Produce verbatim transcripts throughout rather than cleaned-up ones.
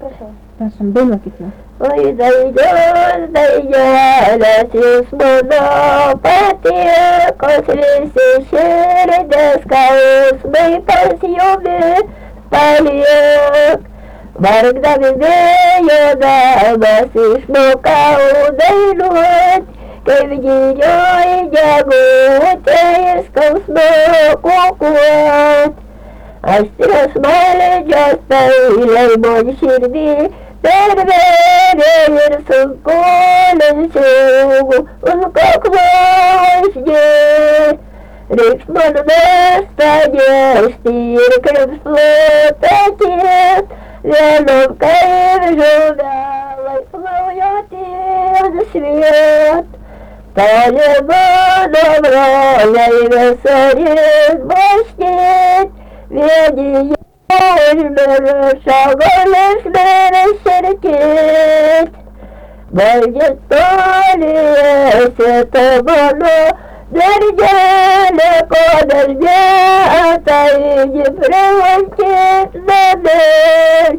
Tässä on Benokitna. Oi daidos, daidelis monopatia, koslisi širdės skausmai pasijumi paliek. Vargdami vėjodamas išmokau dainuot, kaip gynioji gegutė skausmo kukuot. Aštras maledžios peiliai man širdį perverė ir sunku lenčiau už kaklo uždėt. Reiks man mestą nešti ir krepšlotą tiet, vienam kaip žuvelai plaujoti ant šviet. Toli mano broliai visarės baškėt, vieni jau užmiršo galės meras šerkėt. Baigės toli esi ta mano darželė, ko darželė, neprilankėt namel.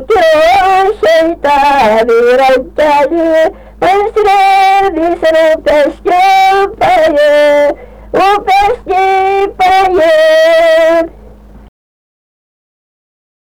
Laukiu aš į tavį rankelį, pasrėmis rūpė